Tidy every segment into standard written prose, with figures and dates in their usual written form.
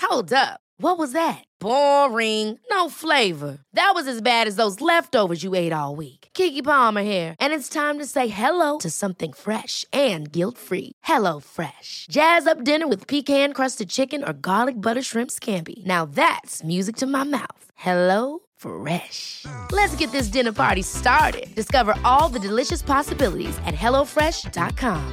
Hold up. What was that? Boring. No flavor. That was as bad as those leftovers you ate all week. Keke Palmer here, and it's time to say hello to something fresh and guilt-free. Hello Fresh. Jazz up dinner with pecan-crusted chicken or garlic butter shrimp scampi. Now that's music to my mouth. Hello Fresh. Let's get this dinner party started. Discover all the delicious possibilities at hellofresh.com.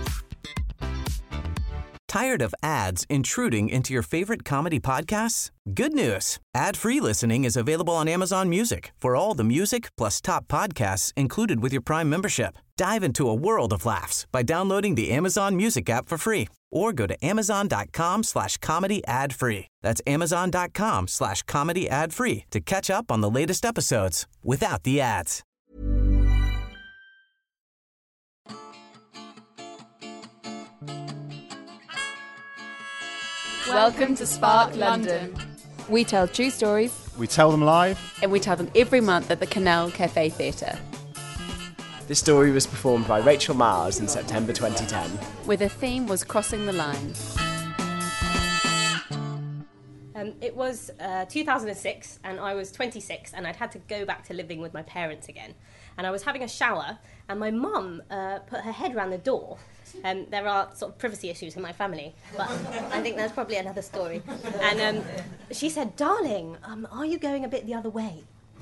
Tired of ads intruding into your favorite comedy podcasts? Good news. Ad-free listening is available on Amazon Music for all the music plus top podcasts included with your Prime membership. Dive into a world of laughs by downloading the Amazon Music app for free or go to amazon.com/comedy ad-free. That's amazon.com/comedy ad-free to catch up on the latest episodes without the ads. Welcome to Spark London. We tell true stories. We tell them live. And we tell them every month at the Canal Cafe Theatre. This story was performed by Rachel Mars in September 2010. Where the theme was crossing the line. It was 2006 and I was 26 and I'd had to go back to living with my parents again. And I was having a shower and my mum put her head around the door. There are sort of privacy issues in my family, but I think that's probably another story. And she said, "Darling, are you going a bit the other way?"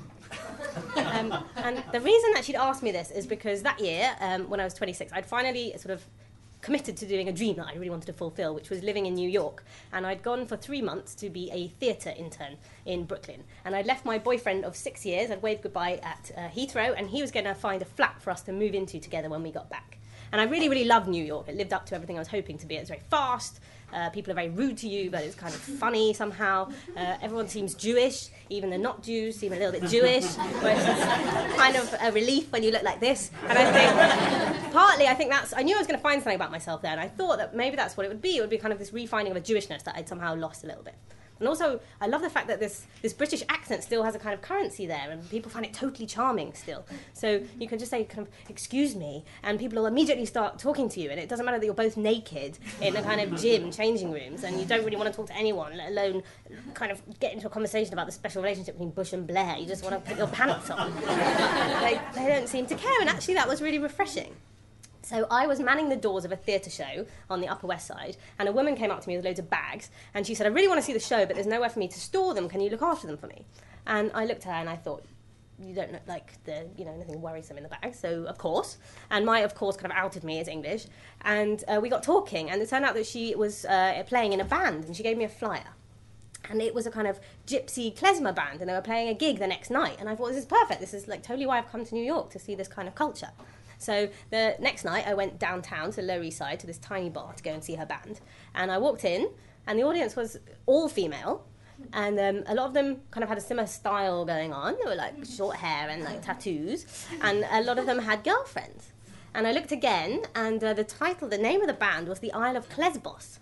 And the reason that she'd asked me this is because that year, when I was 26, I'd finally sort of committed to doing a dream that I really wanted to fulfill, which was living in New York. And I'd gone for 3 months to be a theatre intern in Brooklyn. And I'd left my boyfriend of 6 years, I'd waved goodbye at Heathrow, and he was going to find a flat for us to move into together when we got back. And I really, really loved New York. It lived up to everything I was hoping to be. It was very fast. People are very rude to you, but it's kind of funny somehow. Everyone seems Jewish. Even the not Jews seem a little bit Jewish, which is kind of a relief when you look like this. And I think, partly, I knew I was going to find something about myself there, and I thought that maybe that's what it would be. It would be kind of this refinding of a Jewishness that I'd somehow lost a little bit. And also, I love the fact that this British accent still has a kind of currency there, and people find it totally charming still. So you can just say, kind of, "Excuse me," and people will immediately start talking to you, and it doesn't matter that you're both naked in a kind of gym changing rooms, and you don't really want to talk to anyone, let alone kind of get into a conversation about the special relationship between Bush and Blair. You just want to put your pants on. They don't seem to care, and actually that was really refreshing. So I was manning the doors of a theatre show on the Upper West Side, and a woman came up to me with loads of bags, and she said, "I really want to see the show, but there's nowhere for me to store them. Can you look after them for me?" And I looked at her and I thought, you don't look like anything worrisome in the bag, so of course. And my of course kind of outed me as English, and we got talking, and it turned out that she was playing in a band, and she gave me a flyer. And it was a kind of gypsy klezmer band, and they were playing a gig the next night, and I thought, this is perfect. This is like totally why I've come to New York, to see this kind of culture. So the next night I went downtown to the Lower East Side to this tiny bar to go and see her band. And I walked in and the audience was all female. And a lot of them kind of had a similar style going on. They were like short hair and like tattoos. And a lot of them had girlfriends. And I looked again and the name of the band was the Isle of Klesbos.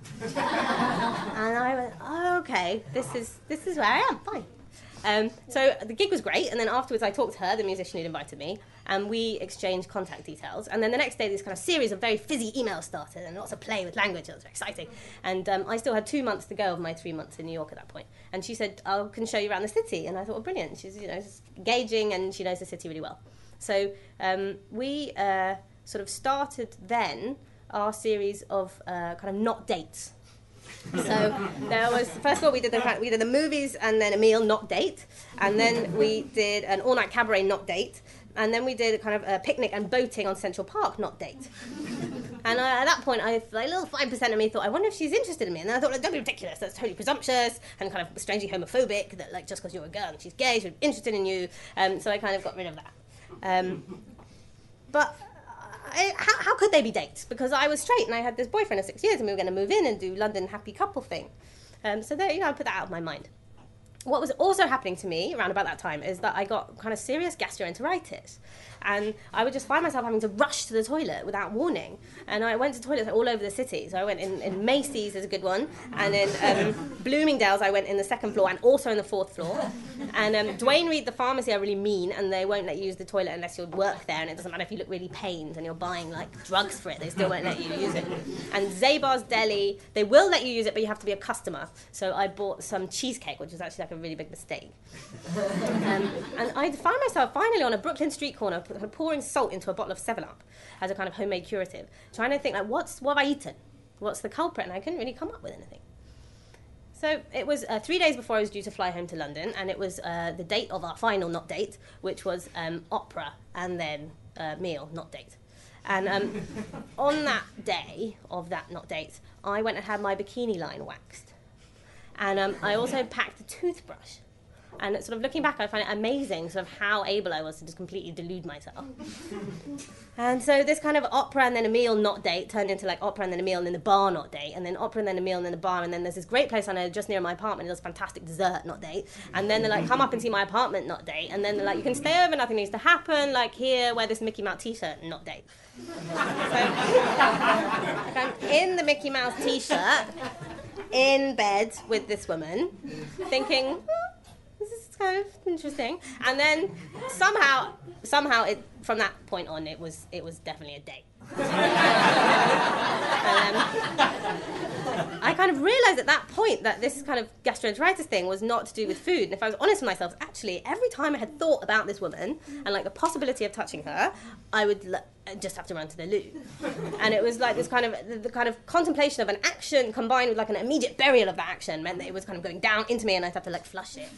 And I went, oh, okay, this is where I am, fine. So the gig was great, and then afterwards I talked to her, the musician who'd invited me, and we exchanged contact details. And then the next day this kind of series of very fizzy emails started, and lots of play with language. It was very exciting. And I still had 2 months to go of my 3 months in New York at that point. And she said, I can show you around the city. And I thought, well, brilliant. She's engaging, and she knows the city really well. So we sort of started then our series of kind of not dates. So there was, first of all, we did the movies and then a meal, not date, and then we did an all-night cabaret, not date, and then we did a kind of a picnic and boating on Central Park, not date. And at that point, a little 5% of me thought, I wonder if she's interested in me. And then I thought, like, don't be ridiculous. That's totally presumptuous and kind of strangely homophobic. That like just because you're a girl and she's gay, she's interested in you. So I kind of got rid of that. But how could they be dates? Because I was straight and I had this boyfriend of 6 years and we were going to move in and do London happy couple thing. So there, I put that out of my mind. what was also happening to me around about that time is that I got kind of serious gastroenteritis. And I would just find myself having to rush to the toilet without warning. And I went to toilets all over the city. So I went in Macy's, is a good one. And in Bloomingdale's, I went in the 2nd floor and also in the 4th floor. And Dwayne Reed, the pharmacy, are really mean, and they won't let you use the toilet unless you work there. And it doesn't matter if you look really pained and you're buying like drugs for it, they still won't let you use it. And Zabar's Deli, they will let you use it, but you have to be a customer. So I bought some cheesecake, which was actually like a really big mistake. And I found myself finally on a Brooklyn street corner pouring salt into a bottle of 7-Up as a kind of homemade curative, trying to think, like, what have I eaten? What's the culprit? And I couldn't really come up with anything. So it was 3 days before I was due to fly home to London, and it was the date of our final not date, which was opera and then meal, not date. And on that day of that not date, I went and had my bikini line waxed. And I also packed a toothbrush. And sort of looking back, I find it amazing sort of how able I was to just completely delude myself. And so this kind of opera and then a meal not date turned into like opera and then a meal and then a bar not date, and then opera and then a meal and then a bar, and then there's this great place I know just near my apartment, it does fantastic dessert not date, and then they're like, come up and see my apartment not date, and then they're like, you can stay over, nothing needs to happen, like here, wear this Mickey Mouse t-shirt not date. So I'm in the Mickey Mouse t-shirt, in bed with this woman, thinking, this is kind of interesting. And then somehow it, from that point on, it was definitely a date. I kind of realised at that point that this kind of gastroenteritis thing was not to do with food. And if I was honest with myself, actually, every time I had thought about this woman and like the possibility of touching her, I would just have to run to the loo. And it was like this kind of, the kind of contemplation of an action combined with like an immediate burial of that action meant that it was kind of going down into me and I'd have to like flush it.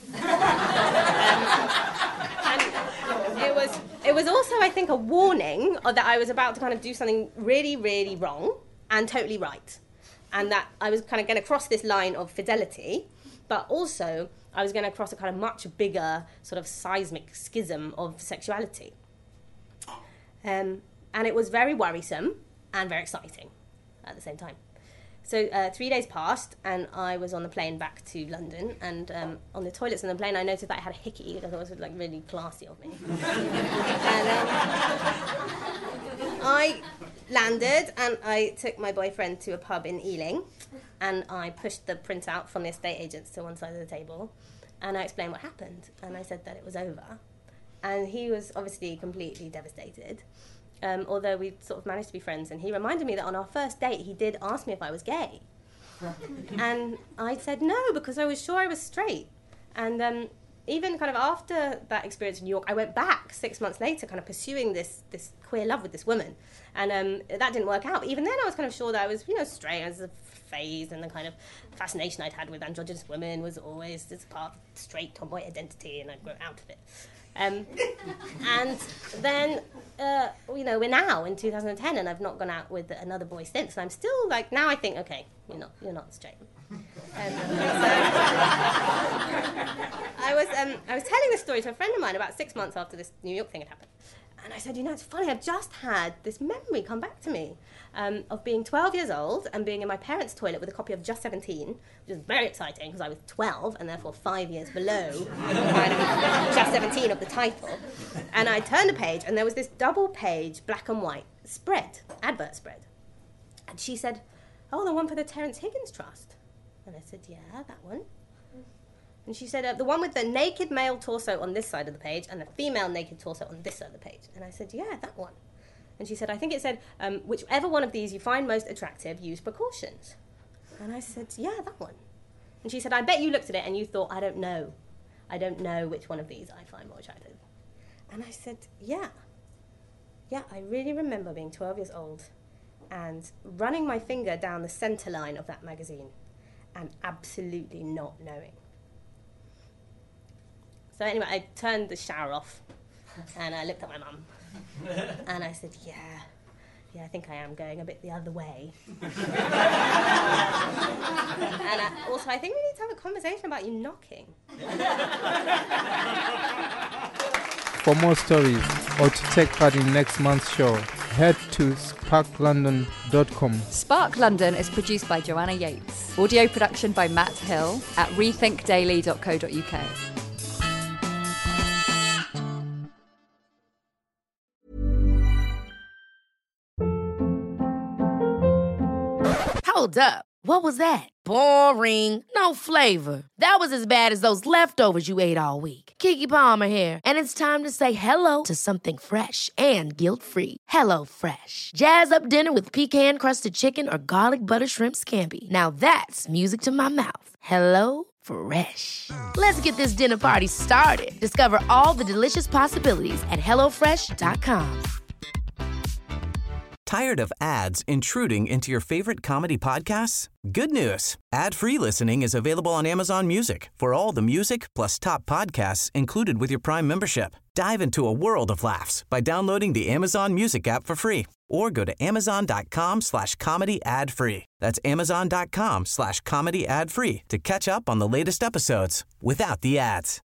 And it was also, I think, a warning that I was about to kind of do something really, really wrong and totally right. And that I was kind of going to cross this line of fidelity, but also I was going to cross a kind of much bigger sort of seismic schism of sexuality. And it was very worrisome and very exciting at the same time. So 3 days passed, and I was on the plane back to London, and on the toilets on the plane, I noticed that I had a hickey, which I thought was like really classy of me. And I landed, and I took my boyfriend to a pub in Ealing, and I pushed the printout from the estate agents to one side of the table, and I explained what happened, and I said that it was over. And he was obviously completely devastated. Although we sort of managed to be friends, and he reminded me that on our first date he did ask me if I was gay. And I said no, because I was sure I was straight. And even kind of after that experience in New York, I went back 6 months later kind of pursuing this queer love with this woman. And that didn't work out. But even then I was kind of sure that I was, straight as a phase, and the kind of fascination I'd had with androgynous women was always just part of straight tomboy identity, and I'd grow out of it. And then, we're now in 2010, and I've not gone out with another boy since. And I'm still like, now I think, okay, you're not straight. I was telling this story to a friend of mine about 6 months after this New York thing had happened. And I said, it's funny, I've just had this memory come back to me of being 12 years old and being in my parents' toilet with a copy of Just 17, which is very exciting because I was 12 and therefore 5 years below Just 17 of the title. And I turned a page and there was this double-page black and white advert spread. And she said, oh, the one for the Terence Higgins Trust. And I said, yeah, that one. And she said, the one with the naked male torso on this side of the page and the female naked torso on this side of the page. And I said, yeah, that one. And she said, I think it said, whichever one of these you find most attractive, use precautions. And I said, yeah, that one. And she said, I bet you looked at it and you thought, I don't know which one of these I find more attractive. And I said, yeah, I really remember being 12 years old and running my finger down the centre line of that magazine and absolutely not knowing. So anyway, I turned the shower off and I looked at my mum and I said, yeah, I think I am going a bit the other way. And also, I think we need to have a conversation about you knocking. For more stories or to take part in next month's show, head to sparklondon.com. Spark London is produced by Joanna Yates. Audio production by Matt Hill at rethinkdaily.co.uk. Hold up. What was that? Boring. No flavor. That was as bad as those leftovers you ate all week. Keke Palmer here, and it's time to say hello to something fresh and guilt-free. Hello Fresh. Jazz up dinner with pecan-crusted chicken or garlic butter shrimp scampi. Now that's music to my mouth. Hello Fresh. Let's get this dinner party started. Discover all the delicious possibilities at hellofresh.com. Tired of ads intruding into your favorite comedy podcasts? Good news. Ad-free listening is available on Amazon Music for all the music plus top podcasts included with your Prime membership. Dive into a world of laughs by downloading the Amazon Music app for free or go to amazon.com/comedy ad-free. That's amazon.com/comedy ad-free to catch up on the latest episodes without the ads.